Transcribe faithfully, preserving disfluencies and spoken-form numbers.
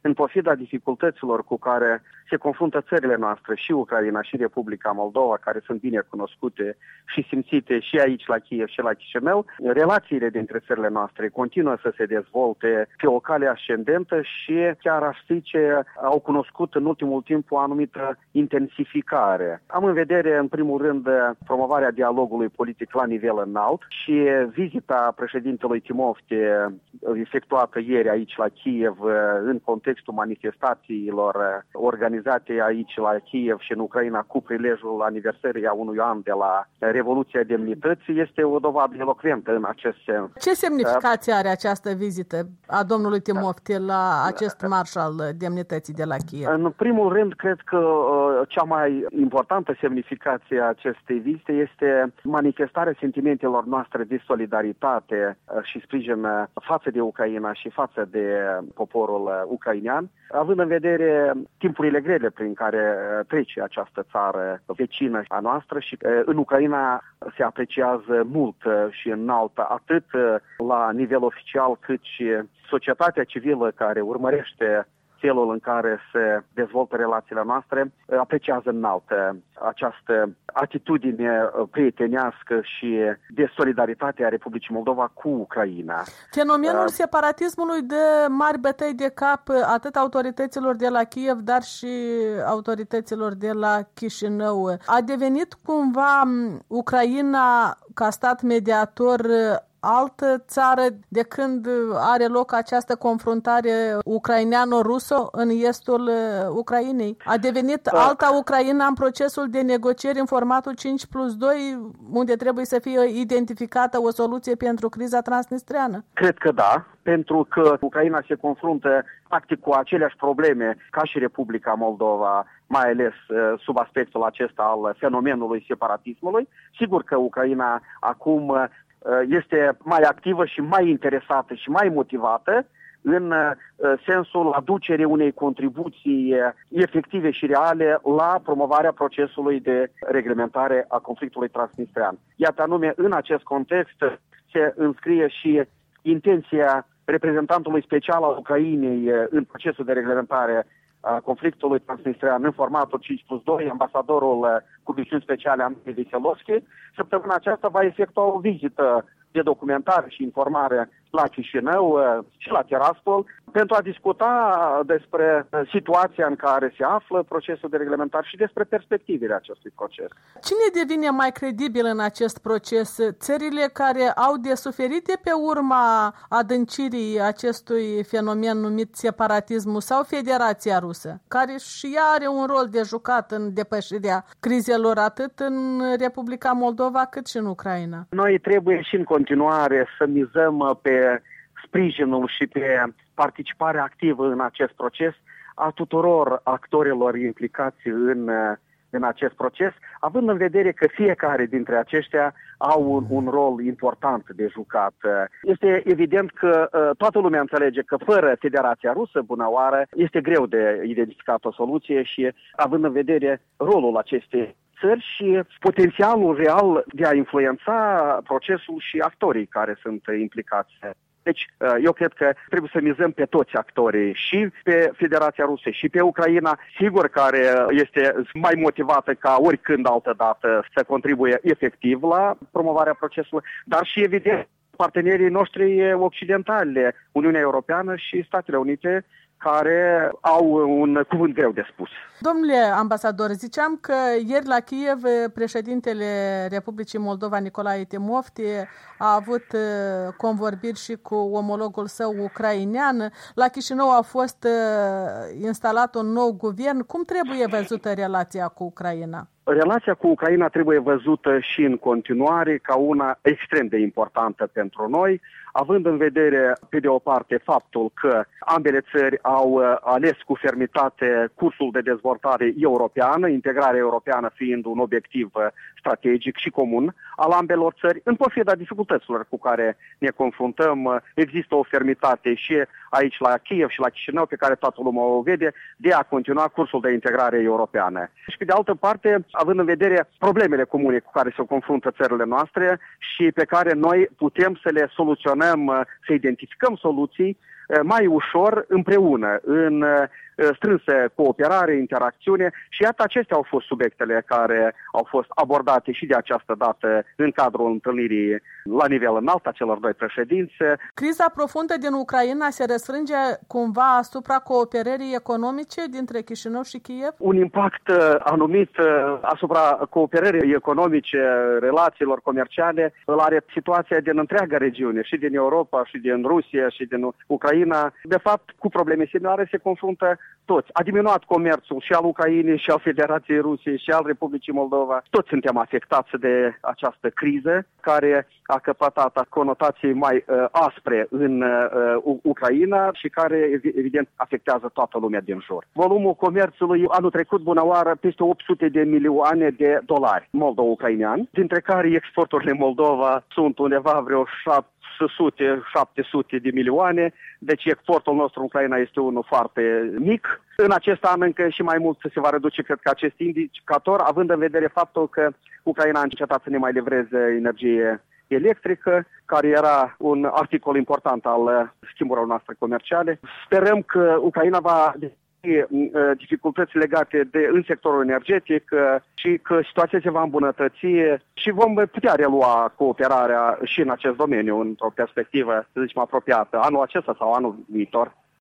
în pofida dificultăților cu care se confruntă țările noastre, și Ucraina și Republica Moldova, care sunt bine cunoscute și simțite și aici la Kiev și la Chișinău, relațiile dintre țările noastre continuă să se dezvolte pe o cale ascendentă și chiar aș zice au cunoscut în ultimul timp o anumită intensificare. Am în vedere, în primul rând, promovarea dialogului politic la nivel înalt și vizita președintelui Timofte efectuată ieri aici la Kiev în contextul manifestațiilor organizate aici la Kiev și în Ucraina cu prilejul aniversării a unui an de la Revoluția Demnității este o dovadă elocventă în acest sens. Ce semnificație are această vizită a domnului Timofte la acest marș al Demnității de la Kiev? În primul rând, cred că cea mai importantă semnificație a acestei vizite este manifestarea sentimentelor noastre de solidaritate și sprijin față de Ucraina și față de poporul ucrainean, având în vedere timpurile grele prin care trece această țară vecină a noastră și în Ucraina se apreciază mult și înalt atât la nivel oficial cât și societatea civilă care urmărește felul în care se dezvoltă relațiile noastre, apreciază înalt această atitudine prietenească și de solidaritate a Republicii Moldova cu Ucraina. Fenomenul uh, separatismului de mari bătăi de cap atât autorităților de la Kiev, dar și autorităților de la Chișinău. A devenit cumva Ucraina ca stat mediator altă țară de când are loc această confruntare ucraineano-rusă în estul Ucrainei? A devenit da. alta Ucraina în procesul de negocieri în formatul cinci plus doi, unde trebuie să fie identificată o soluție pentru criza transnistreană? Cred că da, pentru că Ucraina se confruntă practic cu aceleași probleme ca și Republica Moldova, mai ales sub aspectul acesta al fenomenului separatismului. Sigur că Ucraina acum este mai activă și mai interesată și mai motivată în sensul aducerii unei contribuții efective și reale la promovarea procesului de reglementare a conflictului transnistrean. Iată anume, în acest context se înscrie și intenția reprezentantului special al Ucrainei în procesul de reglementare a conflictului transnistrean în formatul cinci plus doi, ambasadorul cu misiuni speciale Andrei Veselovski. Săptămâna aceasta va efectua o vizită de documentare și informare la Chișinău și la Tiraspol pentru a discuta despre situația în care se află procesul de reglementare și despre perspectivele acestui proces. Cine devine mai credibil în acest proces? Țările care au de suferit de pe urma adâncirii acestui fenomen numit separatismul sau Federația Rusă, care și ea are un rol de jucat în depășirea crizelor atât în Republica Moldova cât și în Ucraina? Noi trebuie și în continuare să mizăm pe sprijinul și pe participarea activă în acest proces a tuturor actorilor implicați în, în acest proces, având în vedere că fiecare dintre aceștia au un, un rol important de jucat. Este evident că toată lumea înțelege că fără Federația Rusă, bună oară, este greu de identificat o soluție și având în vedere rolul acestei țări și potențialul real de a influența procesul și actorii care sunt implicați. Deci, eu cred că trebuie să mizăm pe toți actorii, și pe Federația Rusă, și pe Ucraina, sigur care este mai motivată ca oricând altădată să contribuie efectiv la promovarea procesului, dar și, evident, partenerii noștri occidentali, Uniunea Europeană și Statele Unite, care au un cuvânt greu de spus. Domnule ambasador, ziceam că ieri la Kiev președintele Republicii Moldova, Nicolae Timofte, a avut convorbiri și cu omologul său ucrainean. La Chișinău a fost instalat un nou guvern. Cum trebuie văzută relația cu Ucraina? Relația cu Ucraina trebuie văzută și în continuare ca una extrem de importantă pentru noi, având în vedere, pe de o parte, faptul că ambele țări au ales cu fermitate cursul de dezvoltare europeană, integrarea europeană fiind un obiectiv strategic și comun al ambelor țări. În pofida dificultăților cu care ne confruntăm, există o fermitate și aici la Kiev și la Chișinău, pe care toată lumea o vede, de a continua cursul de integrare europeană. Și pe de altă parte, având în vedere problemele comune cu care se confruntă țările noastre și pe care noi putem să le soluționăm, să identificăm soluții mai ușor împreună, în strânsă cooperare, interacțiune și iată acestea au fost subiectele care au fost abordate și de această dată în cadrul întâlnirii la nivel înalt a celor doi președinți. Criza profundă din Ucraina se răsfrânge cumva asupra cooperării economice dintre Chișinău și Kiev? Un impact anumit asupra cooperării economice, relațiilor comerciale, îl are situația din întreaga regiune, și din Europa, și din Rusia, și din Ucraina. De fapt, cu probleme similare se confruntă toți. A diminuat comerțul și al Ucrainei, și al Federației Rusiei, și al Republicii Moldova. Toți suntem afectați de această criză care a căpătat conotații mai uh, aspre în uh, Ucraina și care, evident, afectează toată lumea din jur. Volumul comerțului anul trecut, bună oară, peste opt sute de milioane de dolari moldo-ucrainean, dintre care exporturile Moldova sunt undeva vreo șapte sute șapte sute de milioane, deci exportul nostru în Ucraina este unul foarte mic. În acest an încă și mai mult se va reduce, cred că, acest indicator, având în vedere faptul că Ucraina a încetat să ne mai livreze energie electrică, care era un articol important al schimburilor noastre comerciale. Sperăm că Ucraina va dificultăți legate de în sectorul energetic și că situația se va îmbunătăți și vom putea relua cooperarea și în acest domeniu într-o perspectivă, să zicem, apropiată, anul acesta sau anul viitor.